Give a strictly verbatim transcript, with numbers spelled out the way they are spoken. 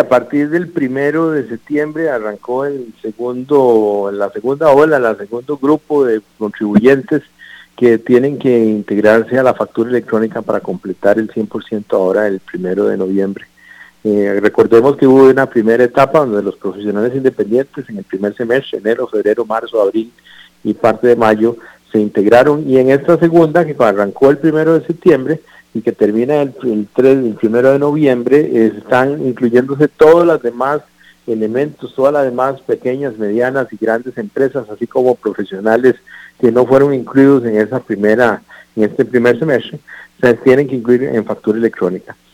a partir del primero de septiembre arrancó el segundo, la segunda ola, el segundo grupo de contribuyentes que tienen que integrarse a la factura electrónica para completar el cien por ciento ahora el primero de noviembre. Eh, recordemos que hubo una primera etapa donde los profesionales independientes en el primer semestre, enero, febrero, marzo, abril y parte de mayo, se integraron, y en esta segunda, que arrancó el primero de septiembre y que termina el, el, tres, el primero de noviembre, eh, están incluyéndose todos los demás elementos, todas las demás pequeñas, medianas y grandes empresas, así como profesionales que no fueron incluidos en esa primera, en este primer semestre, se tienen que incluir en factura electrónica.